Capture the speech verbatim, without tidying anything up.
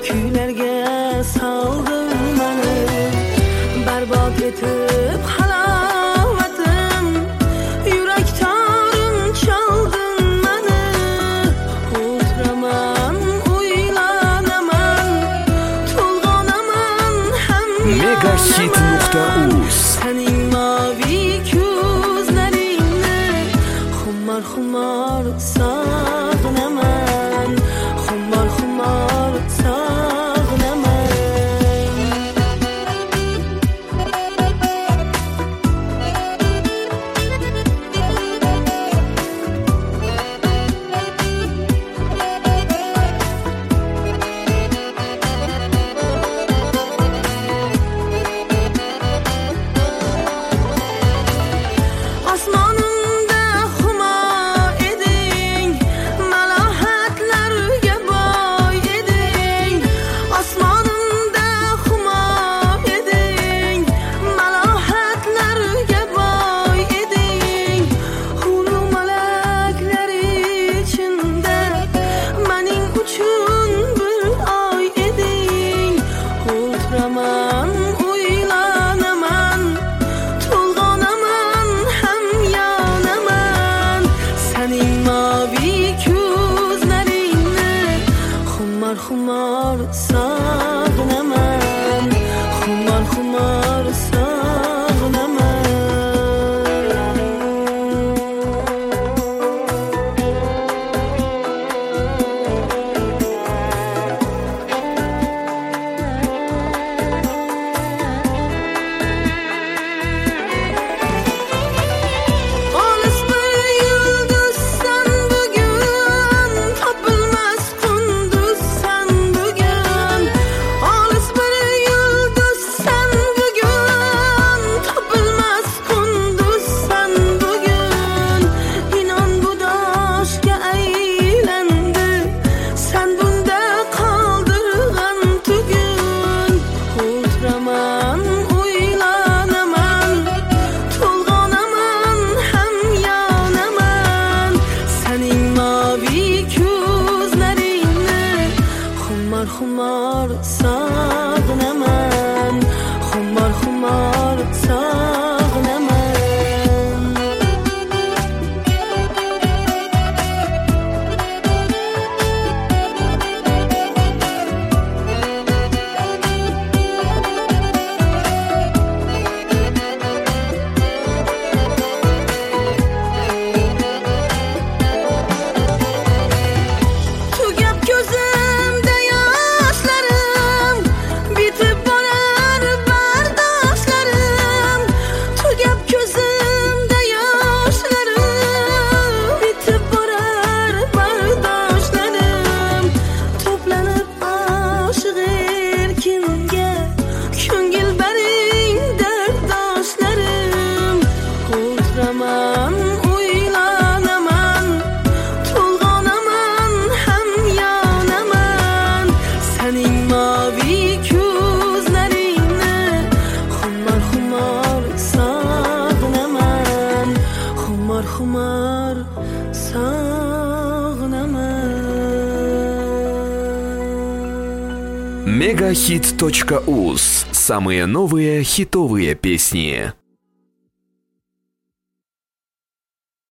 kuylarga solding meni, barbod etib halovatim, yurak torin chalding meni. O'tiraman, o'ylanaman, to'lg'onaman ham megahit nuqta uz. Sening mavi ko'zlaringni xumor xumor sog'inaman, xumor xumor sog'inaman. Osmonimda humo eding, malohatlarga boy eding. Osmonimda humo eding, malohatlarga boy eding. Huru malaklar ichida mening uchun bir oy eding. O'tiraman, o'ylanaman, to'lg'onaman ham yonaman. Sening mavi ko'zlaringni xumor xumor sog'inaman, xumor xumor sog'inaman. Olis bir yulduzsan bugun, topilmas qunduzsan bugun. Olis bir yulduzsan bugun, topilmas qunduzsan bugun. Inon bu doshga aylandi, sen bunda qoldirgan tugun. O'tiraman, o'ylanaman, to'lg'onaman ham yonaman. Sening mavi ko'zlaringni xumor xumor sog'inaman, xumor xumor sog'inaman. Tugab ko'zimda yoshlarim, bitib borar bardoshlarim. Tugab ko'zimda yoshlarim, bitib borar bardoshlarim. To'planib oshiq erkinga, ko'ngil bering dardoshlarim. O'tiraman, o'ylanaman, to'lg'onaman ham yonaman. Sening mavi ko'zlaringni xumor xumor sog'inaman, xumor xumor sog'inaman. megahit точка уз. Самые новые хитовые песни.